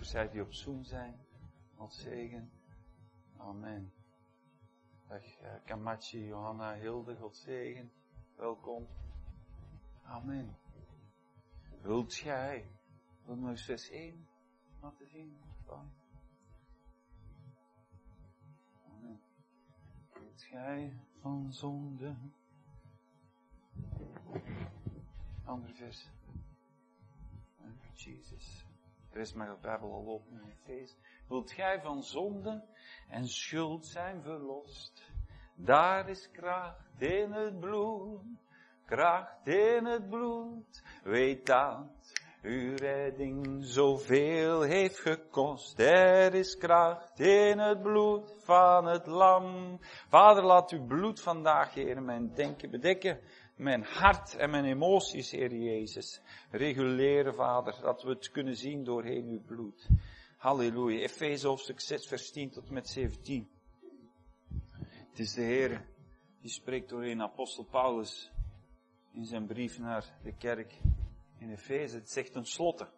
zij die op Zoom zijn. God zegen. Amen. Dag Kamachi, Johanna, Hilde, God zegen. Welkom. Amen. Wilt gij, wil nog eens vers 1 laten zien? Amen. Wilt gij van zonde? Andere vers. Jesus. De rest mag de Bijbel al open in Efeze. Wilt gij van zonde en schuld zijn verlost? Daar is kracht in het bloed. Kracht in het bloed. Weet dat uw redding zoveel heeft gekost. Er is kracht in het bloed van het lam. Vader, laat uw bloed vandaag, Heer, mijn denken bedekken. Mijn hart en mijn emoties, Heer Jezus. Reguleren, Vader, dat we het kunnen zien doorheen uw bloed. Halleluja. Efeze hoofdstuk 6, vers 10 tot met 17. Het is de Heer die spreekt doorheen apostel Paulus in zijn brief naar de kerk in Efeze. Het zegt tenslotte.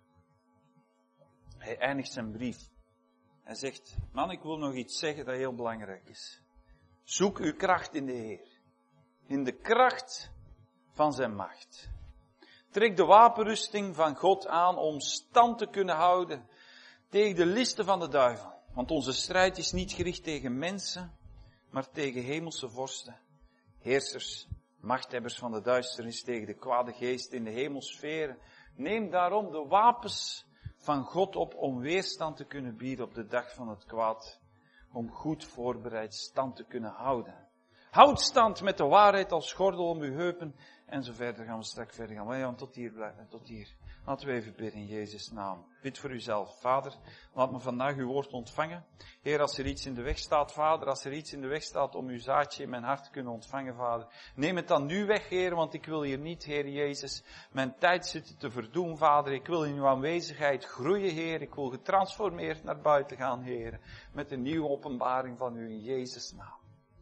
Hij eindigt zijn brief. Hij zegt, man, ik wil nog iets zeggen dat heel belangrijk is. Zoek uw kracht in de Heer. In de kracht van zijn macht. Trek de wapenrusting van God aan om stand te kunnen houden tegen de listen van de duivel. Want onze strijd is niet gericht tegen mensen, maar tegen hemelse vorsten, heersers, machthebbers van de duisternis, tegen de kwade geest in de hemelsferen. Neem daarom de wapens van God op om weerstand te kunnen bieden op de dag van het kwaad. Om goed voorbereid stand te kunnen houden. Houd stand met de waarheid als gordel om uw heupen. En zo verder gaan we straks verder gaan. Maar ja, tot hier blijven, tot hier. Laten we even bidden in Jezus' naam. Bid voor uzelf. Vader, laat me vandaag uw woord ontvangen. Heer, als er iets in de weg staat, Vader, als er iets in de weg staat om uw zaadje in mijn hart te kunnen ontvangen, Vader. Neem het dan nu weg, Heer, want ik wil hier niet, Heer Jezus, mijn tijd zitten te verdoen, Vader. Ik wil in uw aanwezigheid groeien, Heer. Ik wil getransformeerd naar buiten gaan, Heer. Met een nieuwe openbaring van u in Jezus' naam.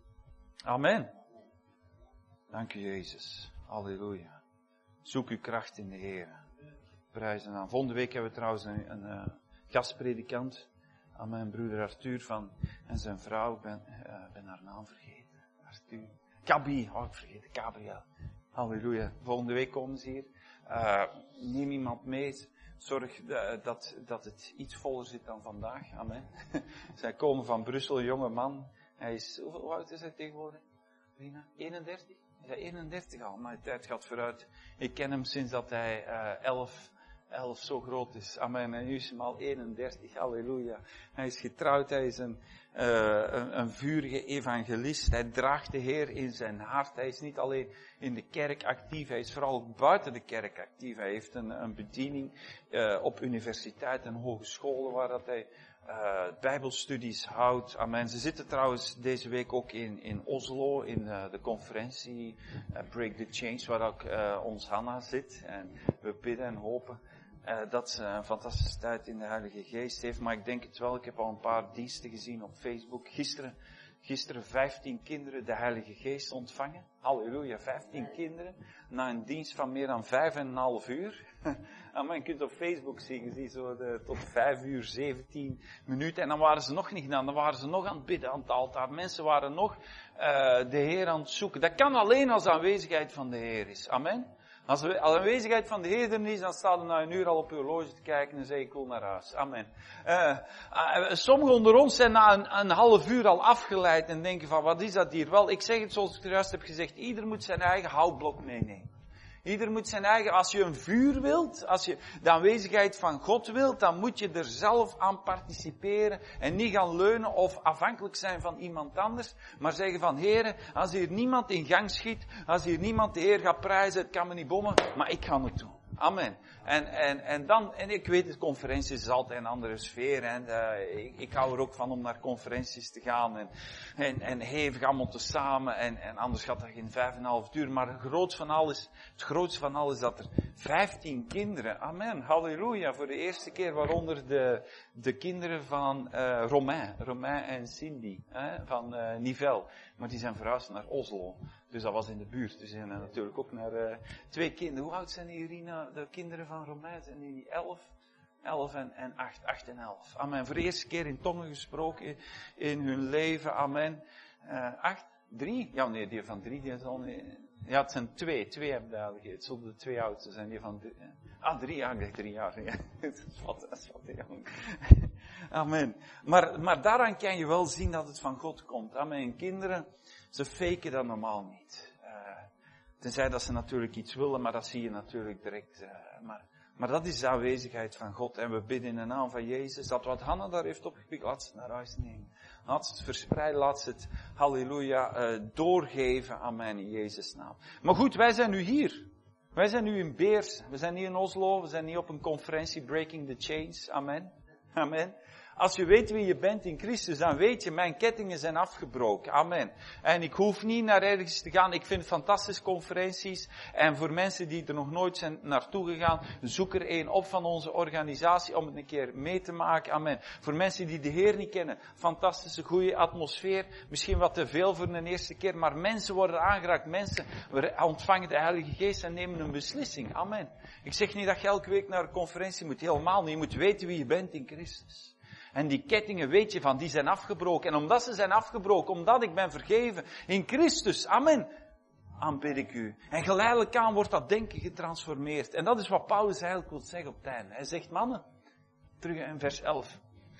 Amen. Dank u, Jezus. Halleluja. Zoek uw kracht in de Heer. Prijzen aan. Volgende week hebben we trouwens een gastpredikant. Aan mijn broeder Arthur en zijn vrouw. Ik ben haar naam vergeten. Arthur. Gabi. Oh, ik vergeet. Gabriel. Halleluja. Volgende week komen ze hier. Neem iemand mee. Zorg dat het iets voller zit dan vandaag. Amen. Zij komen van Brussel, een jonge man. Hij is, hoe oud is hij tegenwoordig? Rina? 31? Is hij 31 al? Maar de tijd gaat vooruit. Ik ken hem sinds dat hij 11 zo groot is. Amen. En nu is hij al 31. Halleluja. Hij is getrouwd. Hij is een vurige evangelist. Hij draagt de Heer in zijn hart. Hij is niet alleen in de kerk actief. Hij is vooral ook buiten de kerk actief. Hij heeft een bediening op universiteiten en hogescholen waar dat hij bijbelstudies houdt. Amen. Ze zitten trouwens deze week ook in Oslo, in de conferentie Break the Change, waar ook ons Hanna zit. En we bidden en hopen dat ze een fantastische tijd in de Heilige Geest heeft. Maar ik denk het wel, ik heb al een paar diensten gezien op Facebook. Gisteren 15 kinderen de Heilige Geest ontvangen. Halleluja, 15 kinderen. Na een dienst van meer dan 5,5 uur. Amen, je kunt op Facebook zien, je ziet zo tot 5 uur 17 minuten. En dan waren ze nog niet gedaan, dan waren ze nog aan het bidden aan het altaar. Mensen waren nog de Heer aan het zoeken. Dat kan alleen als de aanwezigheid van de Heer is. Amen. Als de aanwezigheid van de Heer er is, dan staat er na een uur al op uw horloge te kijken en zeg ik wil naar huis. Amen. Sommigen onder ons zijn na een half uur al afgeleid en denken van wat is dat hier? Wel, ik zeg het zoals ik er juist heb gezegd, ieder moet zijn eigen houtblok meenemen. Ieder moet zijn eigen, als je een vuur wilt, als je de aanwezigheid van God wilt, dan moet je er zelf aan participeren en niet gaan leunen of afhankelijk zijn van iemand anders, maar zeggen van Heere, als hier niemand in gang schiet, als hier niemand de Heer gaat prijzen, het kan me niet bommen, maar ik ga het doen. Amen. En ik weet, de conferenties is altijd een andere sfeer. En ik hou er ook van om naar conferenties te gaan. En hevig allemaal te samen. En anders gaat dat geen 5,5 uur. Maar het grootste van alles is dat er 15 kinderen. Amen. Halleluja. Voor de eerste keer, waaronder de kinderen van Romain en Cindy. Van Nivelles. Maar die zijn verhuisd naar Oslo. Dus dat was in de buurt. Dus zijn natuurlijk ook naar 2 kinderen. Hoe oud zijn die, Irina? De kinderen van Romein zijn die 11 11 en 8. 8 en 11. Amen. Voor de eerste keer in tongen gesproken in hun leven. Amen. 8, 3? Ja, nee, die van 3, die is al niet. Ja, het zijn 2. 2 hebben dadelijk. Het zullen de 2 oudste zijn, die van 3. 3 jaar. Ik dacht 3 jaar. Ja. Dat is wat jong. Amen. Maar daaraan kan je wel zien dat het van God komt. Amen. Kinderen, ze faken dat normaal niet. Tenzij dat ze natuurlijk iets willen, maar dat zie je natuurlijk direct. Maar dat is de aanwezigheid van God. En we bidden in de naam van Jezus, dat wat Hanna daar heeft opgepikt, laat ze het naar huis nemen. Laat ze het verspreiden, laat ze het, halleluja, doorgeven aan mij in Jezus' naam. Maar goed, wij zijn nu hier. Wij zijn nu in Beers. We zijn niet in Oslo, we zijn niet op een conferentie Breaking the Chains. Amen. Amen. Als je weet wie je bent in Christus, dan weet je, mijn kettingen zijn afgebroken. Amen. En ik hoef niet naar ergens te gaan. Ik vind fantastische conferenties. En voor mensen die er nog nooit zijn naartoe gegaan, zoek er een op van onze organisatie om het een keer mee te maken. Amen. Voor mensen die de Heer niet kennen, fantastische, goede atmosfeer. Misschien wat te veel voor een eerste keer, maar mensen worden aangeraakt. Mensen ontvangen de Heilige Geest en nemen een beslissing. Amen. Ik zeg niet dat je elke week naar een conferentie moet. Helemaal niet. Je moet weten wie je bent in Christus. En die kettingen, weet je van, die zijn afgebroken. En omdat ze zijn afgebroken, omdat ik ben vergeven in Christus, amen, aanbid ik u. En geleidelijk aan wordt dat denken getransformeerd. En dat is wat Paulus eigenlijk wil zeggen op het einde. Hij zegt, mannen, terug in vers 11.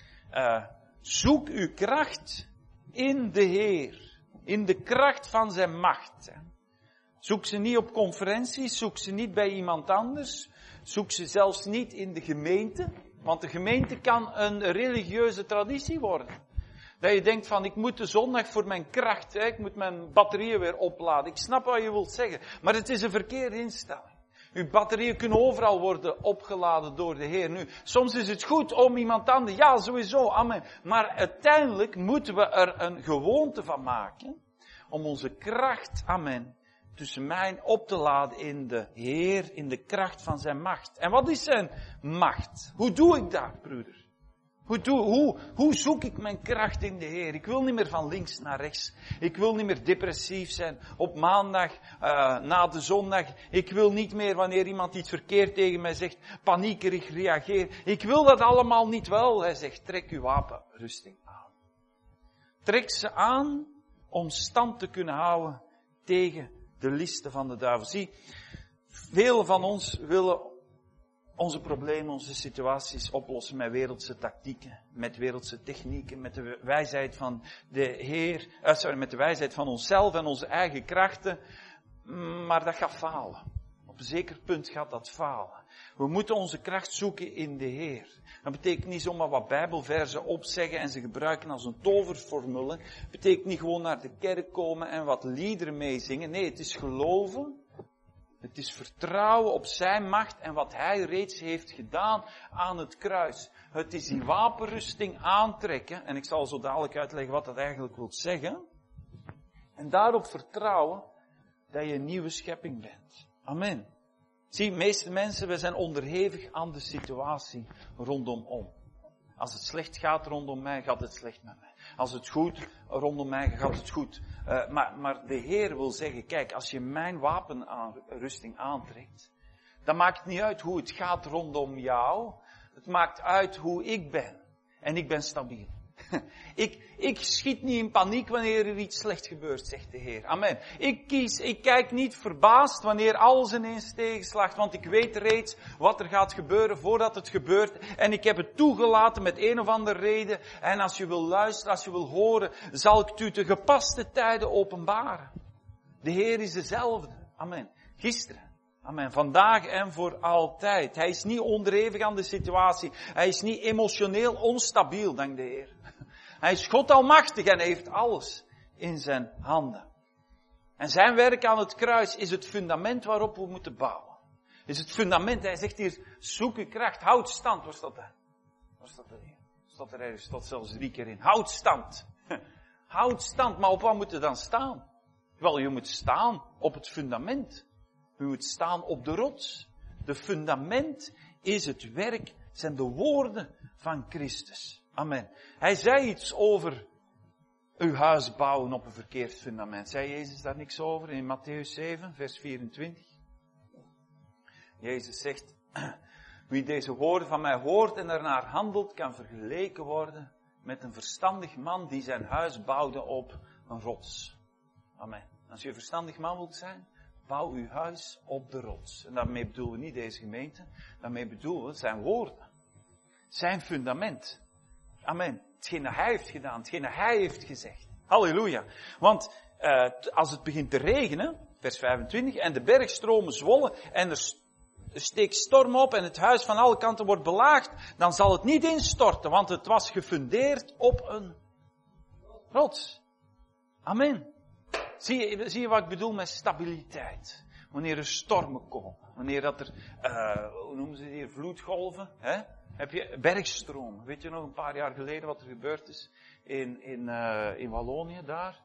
Zoek uw kracht in de Heer. In de kracht van zijn macht. Zoek ze niet op conferenties, zoek ze niet bij iemand anders. Zoek ze zelfs niet in de gemeente. Want de gemeente kan een religieuze traditie worden. Dat je denkt van, ik moet de zondag voor mijn kracht, ik moet mijn batterieën weer opladen. Ik snap wat je wilt zeggen, maar het is een verkeerde instelling. Uw batterieën kunnen overal worden opgeladen door de Heer. Nu, soms is het goed om iemand anders, ja sowieso, amen. Maar uiteindelijk moeten we er een gewoonte van maken om onze kracht, amen, tussen mij op te laden in de Heer, in de kracht van zijn macht. En wat is zijn macht? Hoe doe ik dat, broeder? Hoe zoek ik mijn kracht in de Heer? Ik wil niet meer van links naar rechts. Ik wil niet meer depressief zijn op maandag, na de zondag. Ik wil niet meer, wanneer iemand iets verkeerd tegen mij zegt, paniekerig reageren. Ik wil dat allemaal niet wel. Hij zegt, trek uw wapenrusting aan. Trek ze aan om stand te kunnen houden tegen de listen van de duivel. Zie, velen van ons willen onze problemen, onze situaties oplossen met wereldse tactieken, met wereldse technieken, met de wijsheid van de Heer, met de wijsheid van onszelf en onze eigen krachten. Maar dat gaat falen. Op een zeker punt gaat dat falen. We moeten onze kracht zoeken in de Heer. Dat betekent niet zomaar wat Bijbelverzen opzeggen en ze gebruiken als een toverformule. Het betekent niet gewoon naar de kerk komen en wat liederen meezingen. Nee, het is geloven. Het is vertrouwen op zijn macht en wat hij reeds heeft gedaan aan het kruis. Het is die wapenrusting aantrekken. En ik zal zo dadelijk uitleggen wat dat eigenlijk wil zeggen. En daarop vertrouwen dat je een nieuwe schepping bent. Amen. Zie, de meeste mensen, we zijn onderhevig aan de situatie rondom. Als het slecht gaat rondom mij, gaat het slecht met mij. Als het goed rondom mij, gaat het goed. Maar de Heer wil zeggen, kijk, als je mijn wapenrusting aantrekt, dan maakt het niet uit hoe het gaat rondom jou. Het maakt uit hoe ik ben. En ik ben stabiel. Ik schiet niet in paniek wanneer er iets slecht gebeurt, zegt de Heer. Amen. Ik kijk niet verbaasd wanneer alles ineens tegenslaagt, want ik weet reeds wat er gaat gebeuren voordat het gebeurt. En ik heb het toegelaten met een of andere reden. En als je wil luisteren, als je wil horen, zal ik het u te gepaste tijden openbaren. De Heer is dezelfde. Amen. Gisteren. Amen. Vandaag en voor altijd. Hij is niet onderhevig aan de situatie. Hij is niet emotioneel onstabiel, dank de Heer. Hij is God almachtig en hij heeft alles in zijn handen. En zijn werk aan het kruis is het fundament waarop we moeten bouwen. Is het fundament, hij zegt hier, zoek uw kracht, houd stand. Waar staat dat? Waar staat dat hier? Staat er ergens, staat zelfs 3 keer in. Houd stand. Houd stand, maar op wat moet je dan staan? Wel, je moet staan op het fundament. Je moet staan op de rots. De fundament is het werk, zijn de woorden van Christus. Amen. Hij zei iets over uw huis bouwen op een verkeerd fundament. Zei Jezus daar niks over in Mattheüs 7, vers 24? Jezus zegt, Wie deze woorden van mij hoort en ernaar handelt, kan vergeleken worden met een verstandig man die zijn huis bouwde op een rots. Amen. Als je een verstandig man wilt zijn, bouw uw huis op de rots. En daarmee bedoelen we niet deze gemeente, daarmee bedoelen we zijn woorden. Zijn fundament. Amen. Hetgeen dat hij heeft gedaan, hetgeen dat hij heeft gezegd. Halleluja. Want als het begint te regenen, vers 25, en de bergstromen zwollen en er steekt storm op en het huis van alle kanten wordt belaagd, dan zal het niet instorten, want het was gefundeerd op een rots. Amen. Zie je wat ik bedoel met stabiliteit? Wanneer er stormen komen, wanneer dat er, hoe noemen ze die hier, vloedgolven, hè? Heb je bergstromen. Weet je nog een paar jaar geleden wat er gebeurd is in Wallonië daar?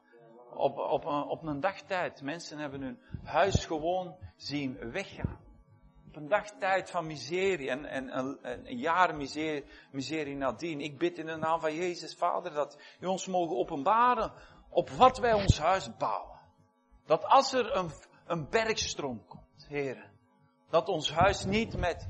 Op een dagtijd. Mensen hebben hun huis gewoon zien weggaan. Op een dagtijd van miserie en een jaar miserie nadien. Ik bid in de naam van Jezus, Vader, dat u ons mogen openbaren op wat wij ons huis bouwen. Dat als er een bergstroom komt, heren, dat ons huis niet met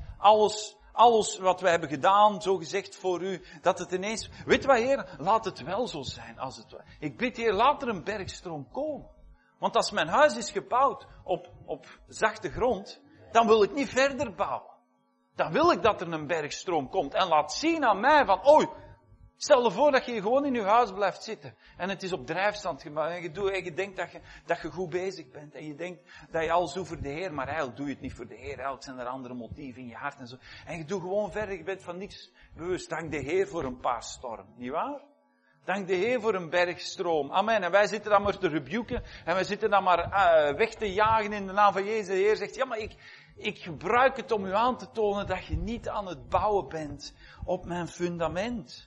alles wat we hebben gedaan, zo gezegd voor u, dat het ineens, weet wat Heer, laat het wel zo zijn als het ware. Ik bid Heer, laat er een bergstroom komen. Want als mijn huis is gebouwd op zachte grond, dan wil ik niet verder bouwen. Dan wil ik dat er een bergstroom komt en laat zien aan mij van, stel je voor dat je gewoon in je huis blijft zitten. En het is op drijfstand gemaakt. En je denkt dat je goed bezig bent. En je denkt dat je alles doet voor de Heer. Maar eigenlijk doe je het niet voor de Heer. Eigenlijk zijn er andere motieven in je hart en zo. En je doet gewoon verder. Je bent van niks bewust. Dank de Heer voor een paar stormen. Niet waar? Dank de Heer voor een bergstroom. Amen. En wij zitten dan maar te rebuken. En wij zitten dan maar weg te jagen in de naam van Jezus. De Heer zegt, ja, maar ik gebruik het om u aan te tonen dat je niet aan het bouwen bent op mijn fundament.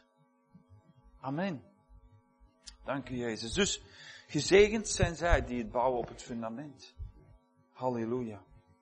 Amen. Dank u, Jezus. Dus, gezegend zijn zij die het bouwen op het fundament. Halleluja.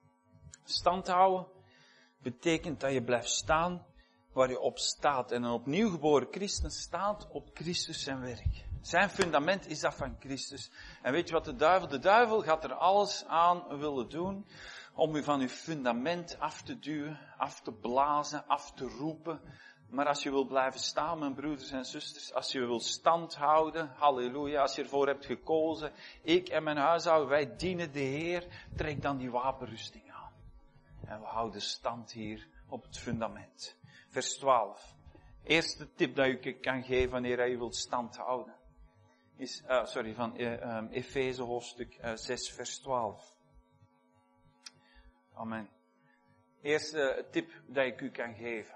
Stand houden betekent dat je blijft staan waar je op staat. En een opnieuw geboren christen staat op Christus zijn werk. Zijn fundament is dat van Christus. En weet je wat de duivel? De duivel gaat er alles aan willen doen om u van uw fundament af te duwen, af te blazen, af te roepen. Maar als je wil blijven staan, mijn broeders en zusters, als je wil stand houden, halleluja, als je ervoor hebt gekozen, ik en mijn huishouden, wij dienen de Heer, trek dan die wapenrusting aan. En we houden stand hier op het fundament. Vers 12. Eerste tip dat ik je kan geven wanneer je wilt stand houden, is, van Efeze hoofdstuk 6 vers 12. Amen. Eerste tip dat ik u kan geven.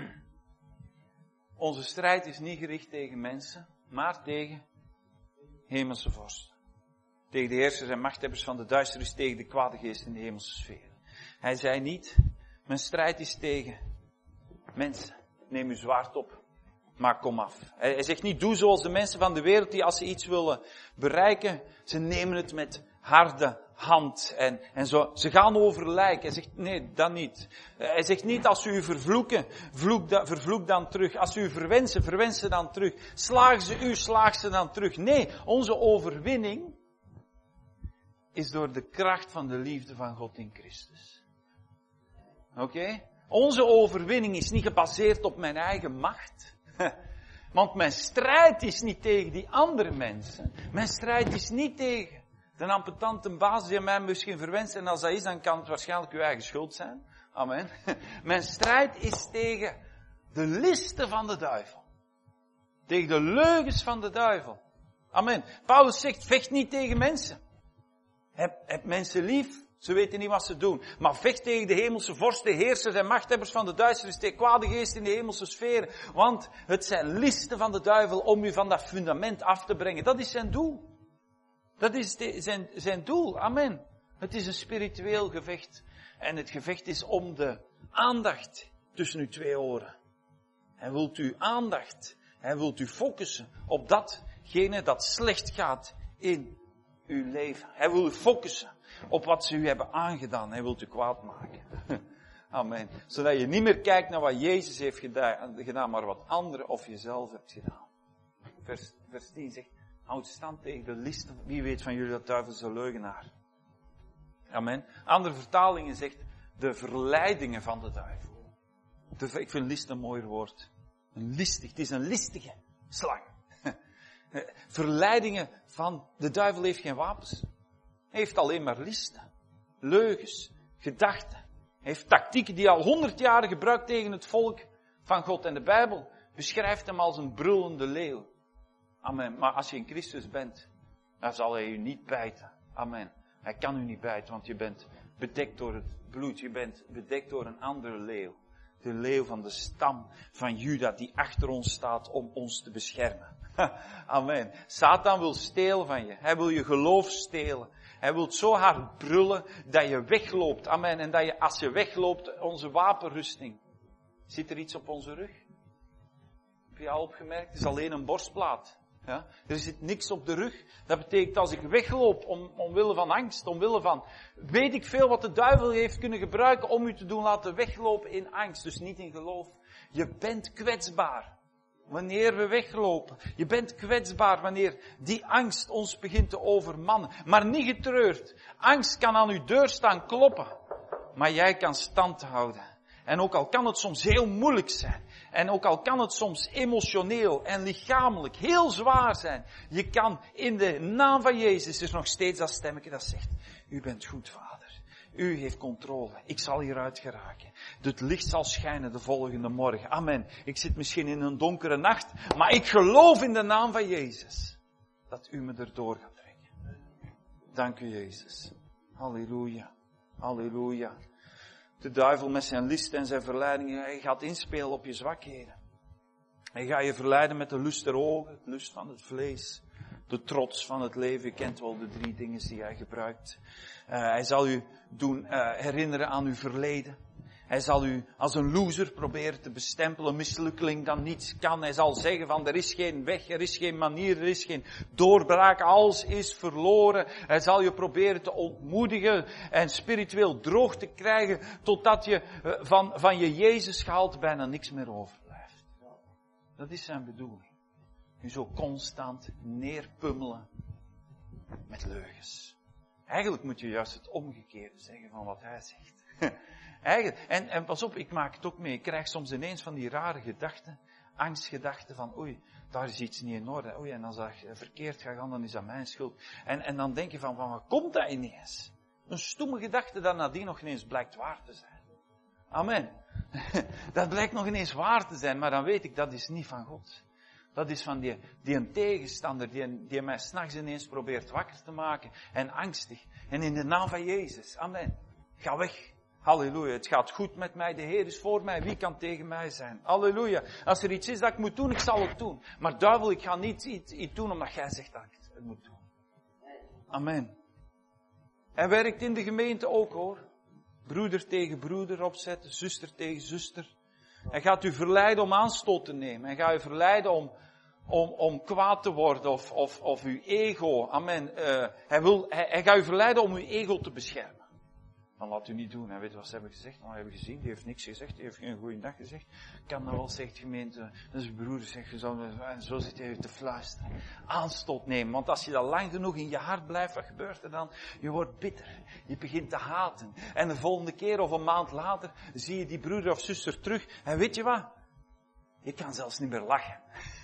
Onze strijd is niet gericht tegen mensen, maar tegen hemelse vorsten. Tegen de heersers en machthebbers van de duisternis, tegen de kwade geest in de hemelse sfeer. Hij zei niet, mijn strijd is tegen mensen. Neem uw zwaard op, maar kom af. Hij zegt niet, doe zoals de mensen van de wereld die als ze iets willen bereiken, ze nemen het met harde hand en zo. Ze gaan over lijk. Hij zegt, nee, dat niet. Hij zegt niet, als ze u vervloeken, vervloek dan terug. Als ze u verwensen, verwens ze dan terug. Slagen ze u, slaag ze dan terug. Nee, onze overwinning is door de kracht van de liefde van God in Christus. Oké? Onze overwinning is niet gebaseerd op mijn eigen macht. Want mijn strijd is niet tegen die andere mensen. Mijn strijd is niet tegen de amputante baas die mij misschien verwenst. En als dat is, dan kan het waarschijnlijk uw eigen schuld zijn. Amen. Mijn strijd is tegen de listen van de duivel. Tegen de leugens van de duivel. Amen. Paulus zegt, vecht niet tegen mensen. Heb mensen lief. Ze weten niet wat ze doen. Maar vecht tegen de hemelse vorsten, heersers en machthebbers van de duisternis, tegen kwade geest in de hemelse sferen. Want het zijn listen van de duivel om u van dat fundament af te brengen. Dat is zijn doel. Dat is zijn doel. Amen. Het is een spiritueel gevecht. En het gevecht is om de aandacht tussen uw twee oren. Hij wilt uw aandacht. Hij wilt u focussen op datgene dat slecht gaat in uw leven. Hij wil u focussen op wat ze u hebben aangedaan. Hij wil u kwaad maken. Amen. Zodat je niet meer kijkt naar wat Jezus heeft gedaan, maar wat anderen of jezelf hebt gedaan. Vers 10 zegt, houd stand tegen de listen. Wie weet van jullie dat duivelse leugenaar. Amen. Andere vertalingen zegt, de verleidingen van de duivel. Ik vind list een mooi woord. Het is een listige slang. Verleidingen van de duivel heeft geen wapens. Hij heeft alleen maar listen, leugens, gedachten. Hij heeft tactieken die al 100 jaar gebruikt tegen het volk van God. En de Bijbel beschrijft hem als een brullende leeuw. Amen. Maar als je in Christus bent, dan zal hij u niet bijten. Amen. Hij kan u niet bijten, want je bent bedekt door het bloed. Je bent bedekt door een andere leeuw. De leeuw van de stam van Juda die achter ons staat om ons te beschermen. Amen. Satan wil stelen van je. Hij wil je geloof stelen. Hij wil zo hard brullen dat je wegloopt. Amen. En dat je, als je wegloopt, onze wapenrusting. Zit er iets op onze rug? Heb je al opgemerkt? Het is alleen een borstplaat. Ja? Er zit niks op de rug. Dat betekent als ik wegloop omwille van angst, omwille van, weet ik veel wat de duivel heeft kunnen gebruiken om u te doen laten weglopen in angst. Dus niet in geloof. Je bent kwetsbaar wanneer we weglopen. Je bent kwetsbaar wanneer die angst ons begint te overmannen. Maar niet getreurd. Angst kan aan uw deur staan kloppen. Maar jij kan stand houden. En ook al kan het soms heel moeilijk zijn. En ook al kan het soms emotioneel en lichamelijk heel zwaar zijn. Je kan in de naam van Jezus, er is nog steeds dat stemmetje dat zegt. U bent goed, Vader. U heeft controle. Ik zal hieruit geraken. Het licht zal schijnen de volgende morgen. Amen. Ik zit misschien in een donkere nacht. Maar ik geloof in de naam van Jezus. Dat u me erdoor gaat trekken. Dank u, Jezus. Halleluja. Halleluja. De duivel met zijn list en zijn verleidingen, hij gaat inspelen op je zwakheden. Hij gaat je verleiden met de lust der ogen, het lust van het vlees, de trots van het leven. Je kent wel de 3 dingen die hij gebruikt. Hij zal u doen herinneren aan uw verleden. Hij zal u als een loser proberen te bestempelen, een mislukkeling dat niets kan. Hij zal zeggen van er is geen weg, er is geen manier, er is geen doorbraak, alles is verloren. Hij zal je proberen te ontmoedigen en spiritueel droog te krijgen totdat je van je Jezus gehaald bijna niks meer overblijft. Dat is zijn bedoeling. U zo constant neerpummelen met leugens. Eigenlijk moet je juist het omgekeerde zeggen van wat hij zegt. Eigenlijk, en pas op, ik maak het ook mee. Ik krijg soms ineens van die rare gedachten, angstgedachten van oei, daar is iets niet in orde. Oei, en als dat verkeerd gaat gaan, dan is dat mijn schuld. En dan denk je van wat komt dat ineens? Een stomme gedachte dat nadien nog ineens blijkt waar te zijn. Amen. Dat blijkt nog ineens waar te zijn, maar dan weet ik dat is niet van God. Dat is van die een tegenstander die mij 's nachts ineens probeert wakker te maken en angstig. En in de naam van Jezus, amen. Ga weg. Halleluja, het gaat goed met mij, de Heer is voor mij, wie kan tegen mij zijn? Halleluja, als er iets is dat ik moet doen, ik zal het doen. Maar duivel, ik ga niet iets doen omdat jij zegt dat ik het moet doen. Amen. Hij werkt in de gemeente ook hoor. Broeder tegen broeder opzetten, zuster tegen zuster. Hij gaat u verleiden om aanstoot te nemen. Hij gaat u verleiden om kwaad te worden of uw ego. Amen. Hij gaat u verleiden om uw ego te beschermen. Dan laat u niet doen. En weet je wat ze hebben gezegd? Nou, hebben gezien, die heeft niks gezegd, die heeft geen goeiedag gezegd. Kan dat wel, zegt gemeente. Dus broeder zegt, en zo zit hij te fluisteren. Aanstoot nemen, want als je dat lang genoeg in je hart blijft, wat gebeurt er dan? Je wordt bitter. Je begint te haten. En de volgende keer of een maand later zie je die broeder of zuster terug. En weet je wat? Je kan zelfs niet meer lachen.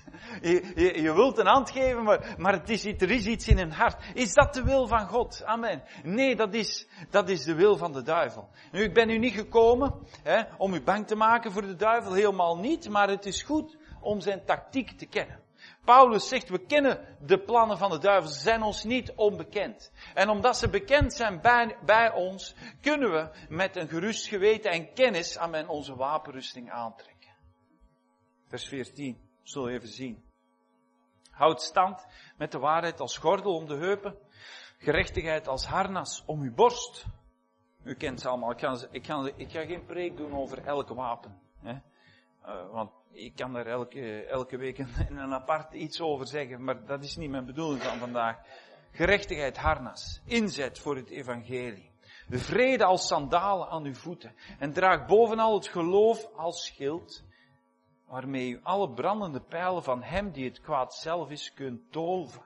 Je wilt een hand geven, maar er is iets in hun hart. Is dat de wil van God? Amen. Nee, dat is de wil van de duivel. Nu, ik ben u niet gekomen om u bang te maken voor de duivel, helemaal niet. Maar het is goed om zijn tactiek te kennen. Paulus zegt, we kennen de plannen van de duivel, ze zijn ons niet onbekend. En omdat ze bekend zijn bij ons, kunnen we met een gerust geweten en kennis aan onze wapenrusting aantrekken. Vers 14, zullen we even zien. Houd stand met de waarheid als gordel om de heupen, gerechtigheid als harnas om uw borst. U kent ze allemaal, ik ga geen preek doen over elk wapen. Want ik kan daar elke week een apart iets over zeggen, maar dat is niet mijn bedoeling van vandaag. Gerechtigheid, harnas, inzet voor het evangelie. De vrede als sandalen aan uw voeten. En draag bovenal het geloof als schild, waarmee u alle brandende pijlen van hem die het kwaad zelf is kunt dolven.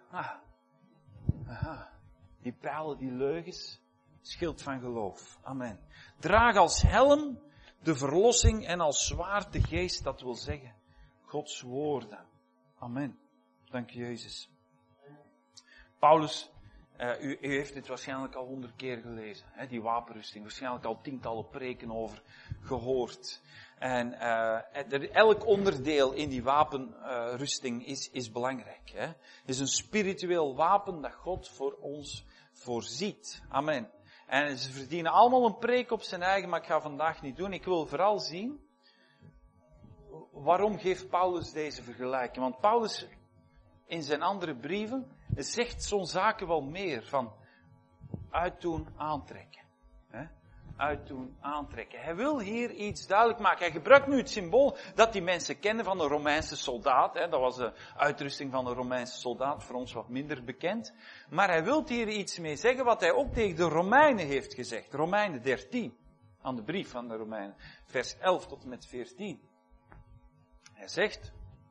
Aha. Die pijlen, die leugens, schild van geloof. Amen. Draag als helm de verlossing en als zwaard de geest, dat wil zeggen Gods woorden. Amen. Dank je, Jezus. Paulus, u heeft dit waarschijnlijk al 100 keer gelezen, hè, die wapenrusting. Waarschijnlijk al tientallen preken over gehoord. En elk onderdeel in die wapenrusting is belangrijk. Hè. Het is een spiritueel wapen dat God voor ons voorziet. Amen. En ze verdienen allemaal een preek op zijn eigen, maar ik ga vandaag niet doen. Ik wil vooral zien, waarom geeft Paulus deze vergelijking? Want Paulus in zijn andere brieven zegt zo'n zaken wel meer van uitdoen, aantrekken. Uitdoen, aantrekken. Hij wil hier iets duidelijk maken. Hij gebruikt nu het symbool dat die mensen kennen van de Romeinse soldaat. Dat was de uitrusting van de Romeinse soldaat, voor ons wat minder bekend. Maar hij wil hier iets mee zeggen wat hij ook tegen de Romeinen heeft gezegd. Romeinen 13, aan de brief van de Romeinen, vers 11 tot en met 14. Hij zegt,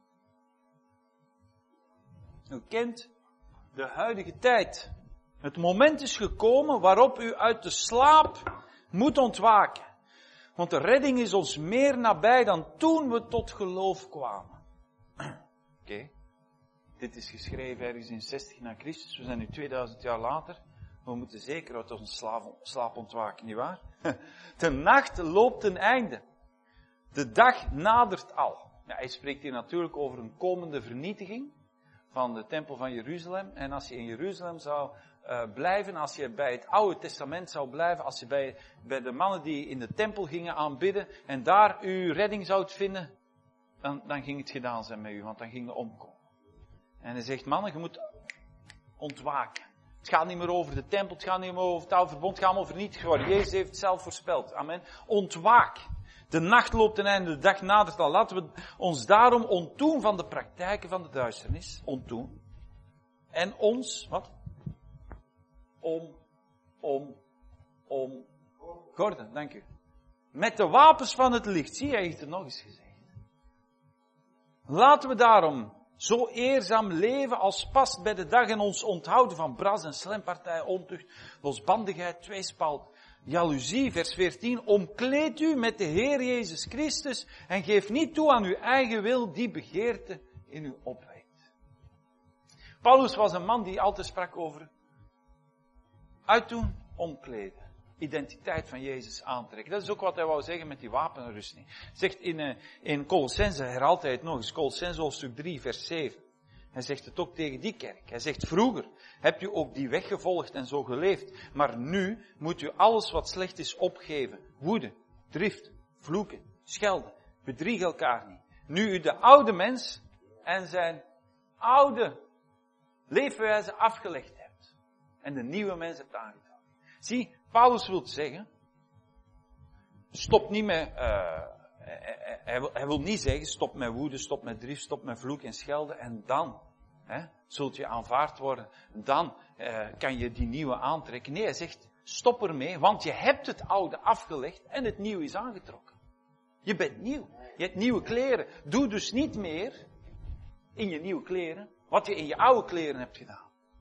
u kent de huidige tijd. Het moment is gekomen waarop u uit de slaap moet ontwaken. Want de redding is ons meer nabij dan toen we tot geloof kwamen. Oké. Dit is geschreven ergens in 60 na Christus. We zijn nu 2000 jaar later. We moeten zeker uit onze slaap ontwaken, nietwaar? De nacht loopt ten einde. De dag nadert al. Ja, hij spreekt hier natuurlijk over een komende vernietiging van de tempel van Jeruzalem. En als je in Jeruzalem zou blijven, als je bij het Oude Testament zou blijven, als je bij de mannen die in de tempel gingen aanbidden en daar uw redding zou vinden, dan ging het gedaan zijn met u, want dan ging je omkomen. En hij zegt, mannen, je moet ontwaken. Het gaat niet meer over de tempel, het gaat niet meer over het oude verbond, het gaat over vernietigen worden. Jezus heeft het zelf voorspeld. Amen. Ontwaak. De nacht loopt ten einde, de dag nadert al. Laten we ons daarom ontdoen van de praktijken van de duisternis. Ontdoen. En ons, wat? Gordon, dank u. Met de wapens van het licht. Zie, hij heeft het nog eens gezegd. Laten we daarom zo eerzaam leven als past bij de dag en ons onthouden van bras en slempartij, ontucht, losbandigheid, tweespalt, jaloezie. Vers 14. Omkleed u met de Heer Jezus Christus en geef niet toe aan uw eigen wil die begeerte in u opwekt. Paulus was een man die altijd sprak over uitdoen, omkleden. Identiteit van Jezus aantrekken. Dat is ook wat hij wou zeggen met die wapenrusting. Hij zegt in Colossense, herhaalt hij het nog eens, Colossense hoofdstuk 3 vers 7. Hij zegt het ook tegen die kerk. Hij zegt, vroeger hebt u ook die weg gevolgd en zo geleefd. Maar nu moet u alles wat slecht is opgeven. Woede, drift, vloeken, schelden. Bedrieg elkaar niet. Nu u de oude mens en zijn oude leefwijze afgelegd hebt. En de nieuwe mens hebt aangenomen. Zie, Paulus wil zeggen, stop niet met, hij wil niet zeggen, stop met woede, stop met drift, stop met vloek en schelden en dan zult je aanvaard worden. Dan kan je die nieuwe aantrekken. Nee, hij zegt, stop ermee, want je hebt het oude afgelegd en het nieuwe is aangetrokken. Je bent nieuw. Je hebt nieuwe kleren. Doe dus niet meer in je nieuwe kleren wat je in je oude kleren hebt gedaan.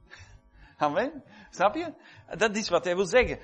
Amen. Snap je? Dat is wat hij wil zeggen.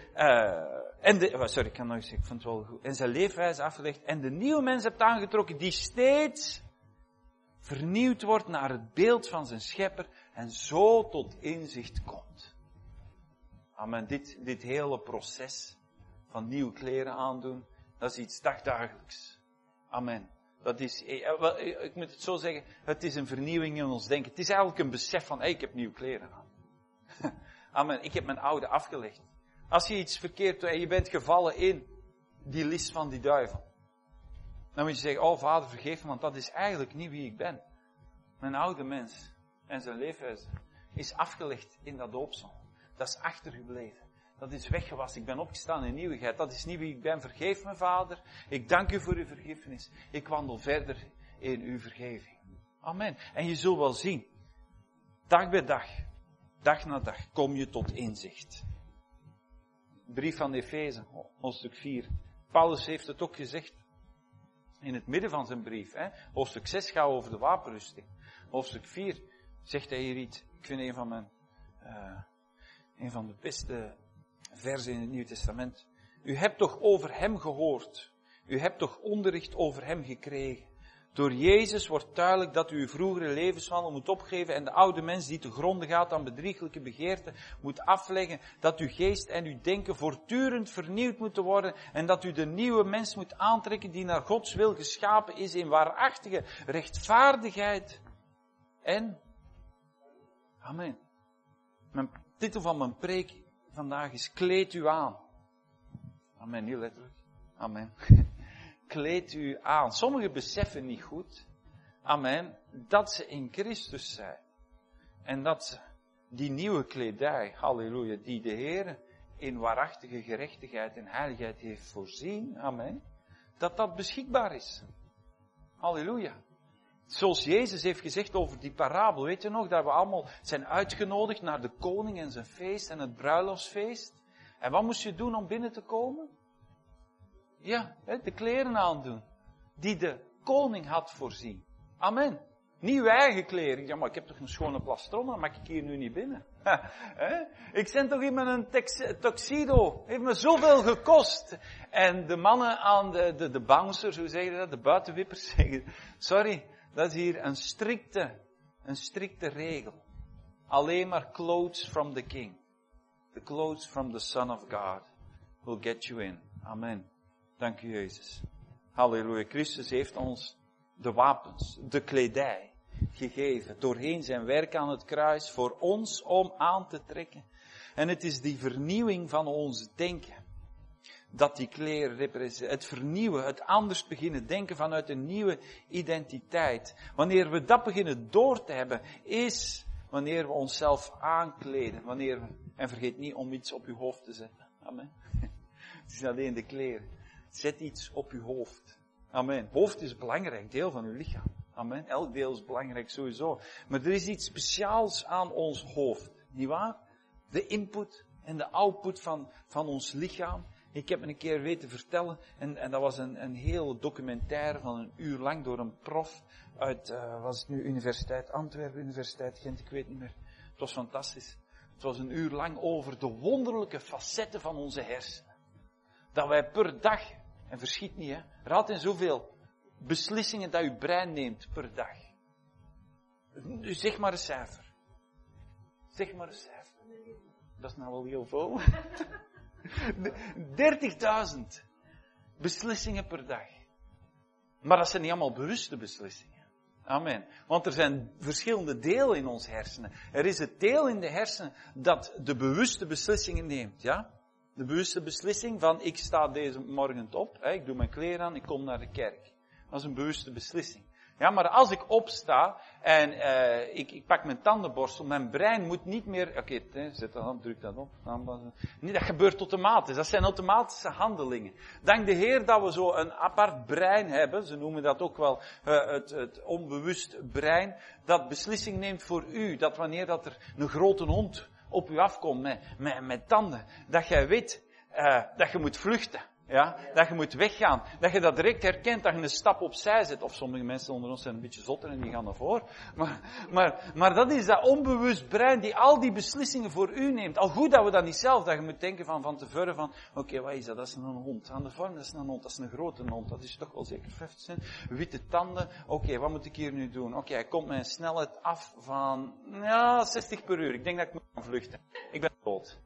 Ik kan nog eens, ik vond het wel goed. En zijn leefwijze afgelegd. En de nieuwe mens hebt aangetrokken die steeds vernieuwd wordt naar het beeld van zijn schepper en zo tot inzicht komt. Amen. Dit hele proces van nieuwe kleren aandoen, dat is iets dagdagelijks. Amen. Dat is, ik moet het zo zeggen, het is een vernieuwing in ons denken. Het is eigenlijk een besef van, ik heb nieuwe kleren aan. Amen, ik heb mijn oude afgelegd. Als je iets verkeerd doet en je bent gevallen in die list van die duivel, dan moet je zeggen, oh Vader vergeef me, want dat is eigenlijk niet wie ik ben. Mijn oude mens en zijn leefwijze is afgelegd in dat doopsel. Dat is achtergebleven. Dat is weggewassen. Ik ben opgestaan in nieuwigheid. Dat is niet wie ik ben. Vergeef me, Vader. Ik dank u voor uw vergiffenis. Ik wandel verder in uw vergeving. Amen. En je zult wel zien, dag bij dag, dag na dag, kom je tot inzicht. Brief van Efeze, hoofdstuk 4. Paulus heeft het ook gezegd. In het midden van zijn brief. Hoofdstuk 6 gaat over de wapenrusting. Hoofdstuk 4 zegt hij hier iets. Ik vind een van de beste versen in het Nieuwe Testament. U hebt toch over hem gehoord. U hebt toch onderricht over hem gekregen. Door Jezus wordt duidelijk dat u uw vroegere levenswandel moet opgeven en de oude mens die te gronde gaat aan bedrieglijke begeerten moet afleggen, dat uw geest en uw denken voortdurend vernieuwd moeten worden en dat u de nieuwe mens moet aantrekken die naar Gods wil geschapen is in waarachtige rechtvaardigheid en... Amen. Mijn titel van mijn preek vandaag is kleed u aan. Amen, heel letterlijk. Amen. Kleed u aan. Sommigen beseffen niet goed, amen, dat ze in Christus zijn. En dat ze die nieuwe kledij, halleluja, die de Heer in waarachtige gerechtigheid en heiligheid heeft voorzien, amen, dat beschikbaar is. Halleluja. Zoals Jezus heeft gezegd over die parabel, weet je nog, dat we allemaal zijn uitgenodigd naar de koning en zijn feest en het bruiloftsfeest. En wat moest je doen om binnen te komen? Ja, de kleren aandoen, die de koning had voorzien. Amen. Niet uw eigen kleren. Ja, maar ik heb toch een schone plastron, dan mag ik hier nu niet binnen. Ik ben toch in mijn tuxedo. Heeft me zoveel gekost. En de mannen aan de bouncers, hoe zeg je dat? De buitenwippers zeggen, sorry, dat is hier een strikte regel. Alleen maar clothes from the king. The clothes from the Son of God will get you in. Amen. Dank u, Jezus. Halleluja. Christus heeft ons de wapens, de kledij gegeven. Doorheen zijn werk aan het kruis voor ons om aan te trekken. En het is die vernieuwing van ons denken. Dat die kleren representeren. Het vernieuwen, het anders beginnen denken vanuit een nieuwe identiteit. Wanneer we dat beginnen door te hebben, is wanneer we onszelf aankleden. En vergeet niet om iets op uw hoofd te zetten. Amen. Het is alleen de kleren. Zet iets op uw hoofd. Amen. Hoofd is een belangrijk deel van uw lichaam. Amen. Elk deel is belangrijk sowieso. Maar er is iets speciaals aan ons hoofd. Niet waar? De input en de output van ons lichaam. Ik heb me een keer weten vertellen. En dat was een heel documentaire van 1 uur lang door een prof uit, was het nu Universiteit Antwerpen, Universiteit Gent, ik weet niet meer. Het was fantastisch. Het was 1 uur lang over de wonderlijke facetten van onze hersenen. Dat wij per dag, en verschiet niet hè, raad in zoveel beslissingen dat uw brein neemt per dag. Zeg maar een cijfer. Zeg maar een cijfer. Dat is nou wel heel veel. 30.000 beslissingen per dag. Maar dat zijn niet allemaal bewuste beslissingen. Amen. Want er zijn verschillende delen in ons hersenen. Er is het deel in de hersenen dat de bewuste beslissingen neemt, ja? De bewuste beslissing van, ik sta deze morgen op, ik doe mijn kleren aan, ik kom naar de kerk. Dat is een bewuste beslissing. Ja, maar als ik opsta en ik pak mijn tandenborstel, mijn brein moet niet meer... Oké, zet dat aan, druk dat op. Nee, dat gebeurt automatisch. Dat zijn automatische handelingen. Dank de Heer dat we zo een apart brein hebben. Ze noemen dat ook wel het onbewust brein. Dat beslissing neemt voor u. Dat wanneer dat er een grote hond op u afkomt met tanden, dat jij weet dat je moet vluchten. Ja, dat je moet weggaan. Dat je dat direct herkent, dat je een stap opzij zet. Of sommige mensen onder ons zijn een beetje zotter en die gaan naar voren. Maar dat is dat onbewust brein die al die beslissingen voor u neemt. Al goed dat we dat niet zelf, dat je moet denken van tevoren van, oké, wat is dat? Dat is een hond. Aan de vorm, dat is een hond. Dat is een grote hond. Dat is toch wel zeker 50 cent. Witte tanden. Oké, wat moet ik hier nu doen? Oké, hij komt met een snelheid af van, 60 per uur. Ik denk dat ik moet gaan vluchten. Ik ben dood.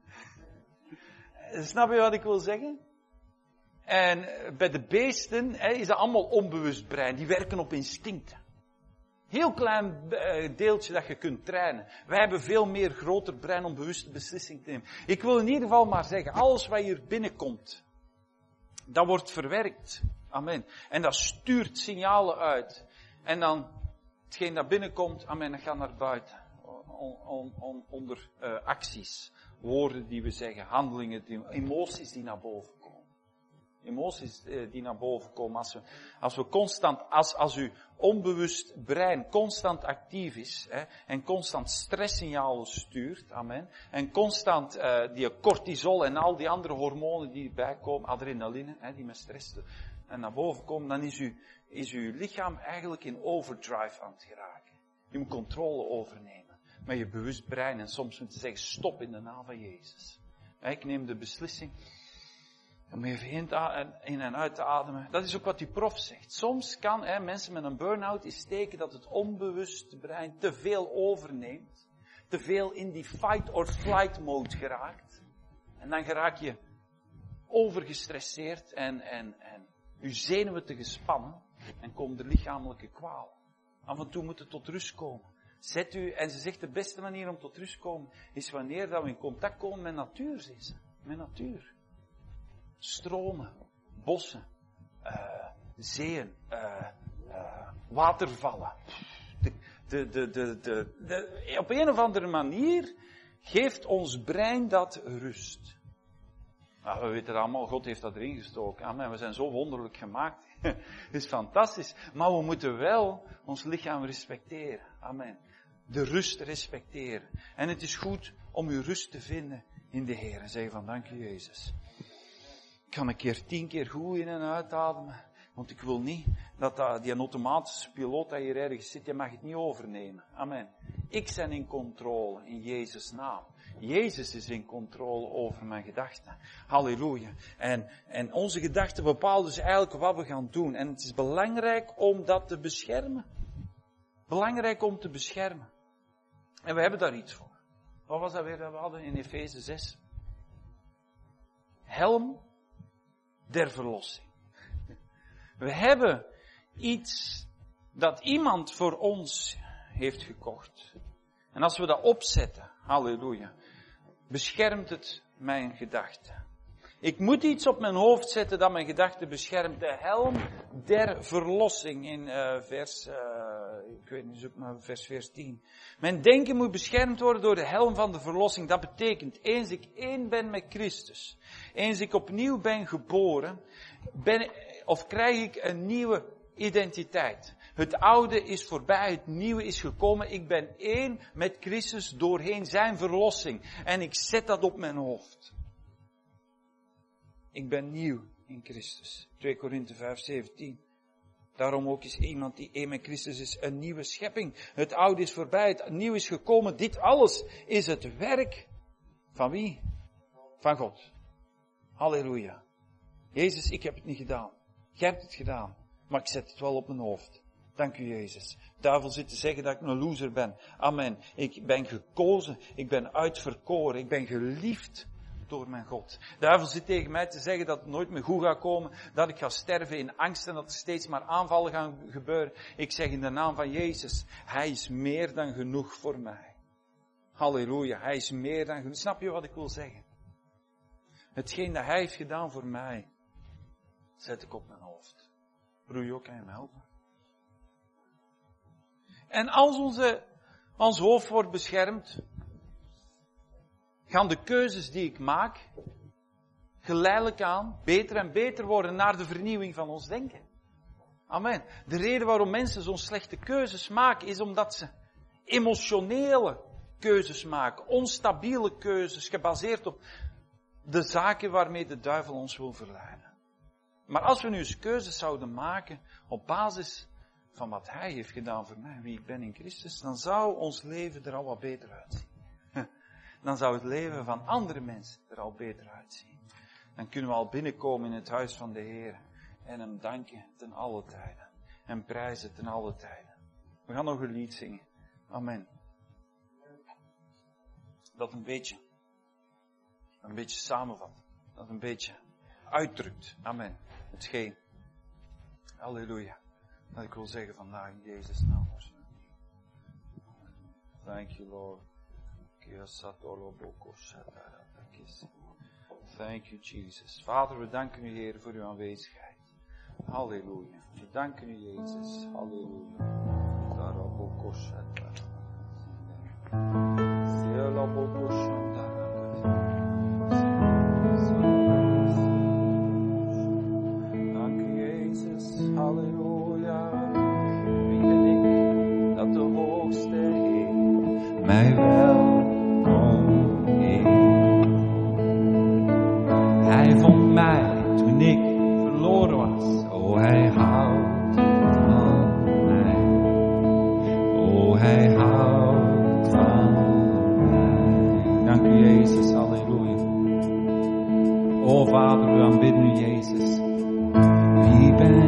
Snap je wat ik wil zeggen? En bij de beesten is dat allemaal onbewust brein. Die werken op instinct. Heel klein deeltje dat je kunt trainen. Wij hebben veel meer groter brein om bewuste beslissingen te nemen. Ik wil in ieder geval maar zeggen, alles wat hier binnenkomt, dat wordt verwerkt. Amen. En dat stuurt signalen uit. En dan, hetgeen dat binnenkomt, amen, dat gaat naar buiten. Onder acties. Woorden die we zeggen, handelingen, emoties die naar boven komen. Emoties die naar boven komen. Als we constant, als uw onbewust brein constant actief is, en constant stresssignalen stuurt, amen, en constant die cortisol en al die andere hormonen die erbij komen, adrenaline, die met stress en naar boven komen, dan is uw lichaam eigenlijk in overdrive aan het geraken. Je moet controle overnemen met je bewust brein en soms moet je zeggen, stop in de naam van Jezus. Ik neem de beslissing. Om even in en uit te ademen. Dat is ook wat die prof zegt. Soms kan mensen met een burn-out is teken dat het onbewuste brein te veel overneemt. Te veel in die fight or flight mode geraakt. En dan geraak je overgestresseerd en je zenuwen te gespannen. En komen er lichamelijke kwalen. Af en toe moet het tot rust komen. En ze zegt de beste manier om tot rust te komen is wanneer dat we in contact komen met natuur. Met natuur. Stromen, bossen, zeeën, watervallen. Op een of andere manier geeft ons brein dat rust. Nou, we weten allemaal, God heeft dat erin gestoken. Amen. We zijn zo wonderlijk gemaakt. Het is fantastisch. Maar we moeten wel ons lichaam respecteren. Amen. De rust respecteren. En het is goed om uw rust te vinden in de Heer. En zeggen van, dank u Jezus. Ik ga een keer 10 keer goed in en uitademen. Want ik wil niet dat die automatische piloot dat hier ergens zit, je mag het niet overnemen. Amen. Ik ben in controle in Jezus' naam. Jezus is in controle over mijn gedachten. Halleluja. En onze gedachten bepalen dus eigenlijk wat we gaan doen. En het is belangrijk om dat te beschermen. Belangrijk om te beschermen. En we hebben daar iets voor. Wat was dat weer dat we hadden in Efeze 6? Helm der verlossing. We hebben iets dat iemand voor ons heeft gekocht. En als we dat opzetten, halleluja, beschermt het mijn gedachten. Ik moet iets op mijn hoofd zetten dat mijn gedachten beschermt. De helm der verlossing in vers 14. Mijn denken moet beschermd worden door de helm van de verlossing. Dat betekent, eens ik één ben met Christus, eens ik opnieuw ben geboren, krijg ik een nieuwe identiteit. Het oude is voorbij, het nieuwe is gekomen. Ik ben één met Christus doorheen zijn verlossing. En ik zet dat op mijn hoofd. Ik ben nieuw in Christus. 2 Korinthe 5:17. Daarom ook is iemand die één met Christus is een nieuwe schepping. Het oude is voorbij, het nieuwe is gekomen. Dit alles is het werk van wie? Van God. Halleluja. Jezus, ik heb het niet gedaan. Jij hebt het gedaan. Maar ik zet het wel op mijn hoofd. Dank u, Jezus. De duivel zit te zeggen dat ik een loser ben. Amen. Ik ben gekozen. Ik ben uitverkoren. Ik ben geliefd door mijn God. De duivel zit tegen mij te zeggen dat het nooit meer goed gaat komen. Dat ik ga sterven in angst en dat er steeds maar aanvallen gaan gebeuren. Ik zeg in de naam van Jezus. Hij is meer dan genoeg voor mij. Halleluja. Hij is meer dan genoeg. Snap je wat ik wil zeggen? Hetgeen dat hij heeft gedaan voor mij, zet ik op mijn hoofd. Broer, kan je me helpen? En als ons hoofd wordt beschermd, gaan de keuzes die ik maak, geleidelijk aan, beter en beter worden naar de vernieuwing van ons denken. Amen. De reden waarom mensen zo'n slechte keuzes maken, is omdat ze emotionele keuzes maken, onstabiele keuzes, gebaseerd op de zaken waarmee de duivel ons wil verleiden. Maar als we nu eens keuzes zouden maken op basis van wat hij heeft gedaan voor mij, wie ik ben in Christus, dan zou ons leven er al wat beter uitzien. Dan zou het leven van andere mensen er al beter uitzien. Dan kunnen we al binnenkomen in het huis van de Heer en hem danken ten alle tijden. En prijzen ten alle tijden. We gaan nog een lied zingen. Amen. Dat een beetje samenvat. Dat een beetje uitdrukt. Amen. Hetgeen. Halleluja. Dat ik wil zeggen vandaag in Jezus' naam. Thank you, Lord. Thank you, Jesus. Vader, we danken u, Heer, voor uw aanwezigheid. Halleluja. We danken u, Jezus. Halleluja. Dank u, Jezus. Halleluja. Wie ben ik dat de hoogste Heer mij welkom heet. Hij vond mij toen ik verloren was. O, hij houdt van mij. O, hij houdt van mij. Dank u, Jezus. Halleluja. O, Vader, we aanbidden u, Jezus. Wie ben